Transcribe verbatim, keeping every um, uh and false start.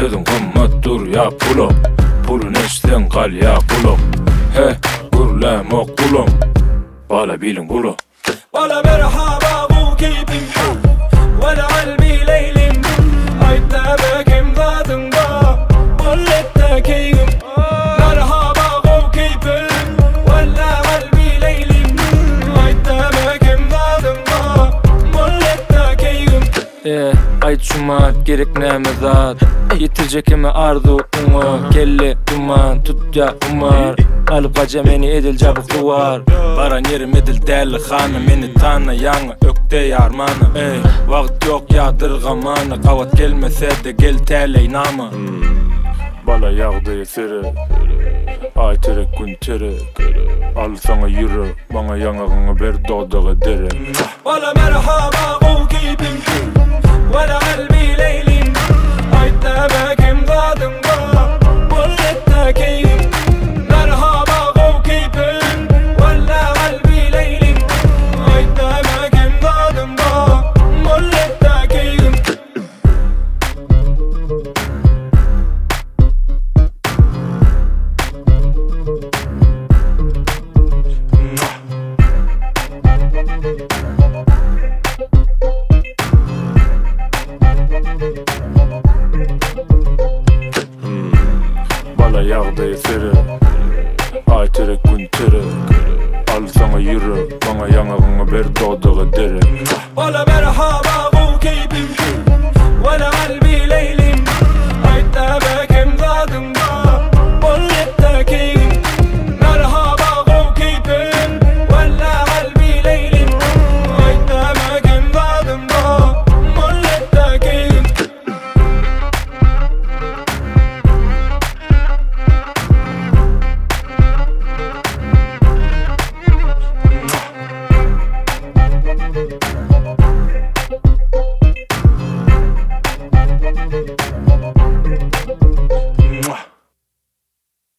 Dedim kımmat dur ya pulum, pulun eşten kal ya kulum. He gurlem o kulum, bala bilin kulu. Bala merhaba bu keyfim Vela kalbi leylim Aytta bekim zadında Bollette keyfim Merhaba bu keyfim Vela kalbi leylim Aytta bekim zadında Bollette keyfim. Yeah, ayt şumat gerek neme zat Yitirecek eme arzu umu Kelle duman tut ya umar Alıp kaca meni edil cabuk duvar Baran yerim edil deli xana Meni tanı yanı ökte yarmanı Ey, vaqt yok yadırgamanı Qavat gelmese de gel teley namı Bala yağdı eseri, ay terek gün terek. Al sana yürü, bana yanağını ver doğdağı dere. Bala merhaba bu keyfim Vela kalbi leylim Aytta bekim zadında Bollette keyfim. Merhaba bu keyfim Vela kalbi leylim Aytta bekim zadında Bollette keyfim. Bala yağdı eseri, ay terek gün terek. Al sana yürü, bana yanağını ver doğdağı dere. Bala merhaba